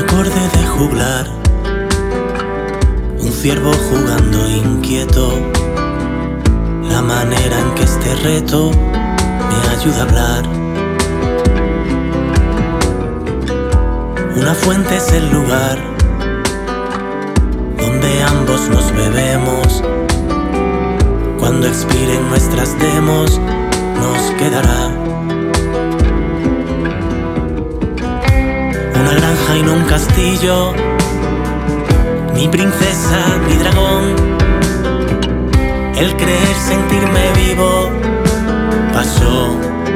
acorde de juglar, un ciervo jugando inquieto, la manera en que este reto me ayuda a hablar. Una fuente es el lugar donde ambos nos bebemos. Cuando expiren nuestras demos, nos quedará una granja y no un castillo, ni princesa ni dragón. El creer sentirme vivo pasó.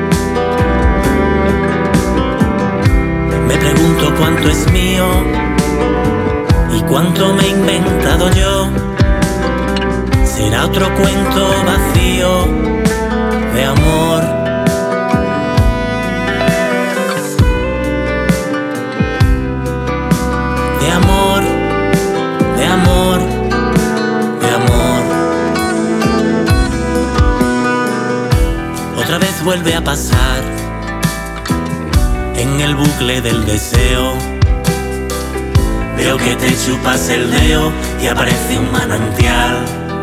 Me pregunto cuánto es mío y cuánto me he inventado yo. Será otro cuento vacío de amor. De amor, de amor, de amor. Otra vez vuelve a pasar en el bucle del deseo. Veo que te chupas el dedo y aparece un manantial.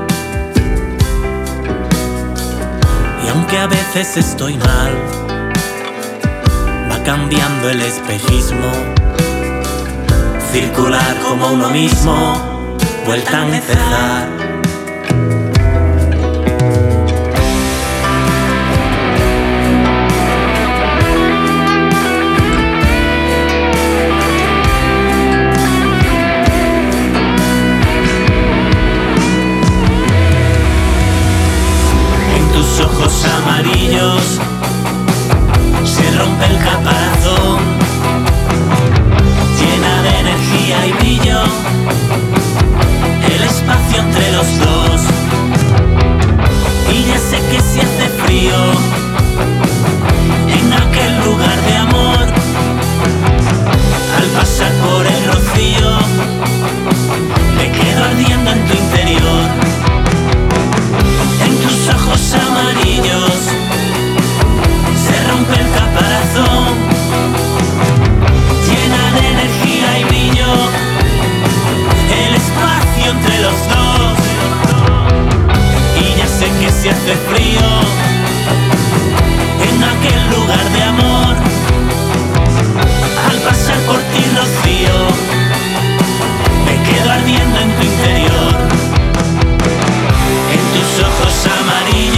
Y aunque a veces estoy mal, va cambiando el espejismo. Circular como uno mismo, vuelta a empezar. En tus ojos amarillos se rompe el caparazón, llena de energía y brillo el espacio entre los dos. Y ya sé que si hace frío en aquel lugar de amor, al pasar por el rocío me quedo ardiendo en tu interior. En tus ojos amarillos se rompe el caparazón, llena de energía y brillo el espacio entre los dos. Y ya sé que si hace frío en aquel lugar de amor, al pasar por ti rocío me quedo ardiendo en tu interior. En tus ojos amarillos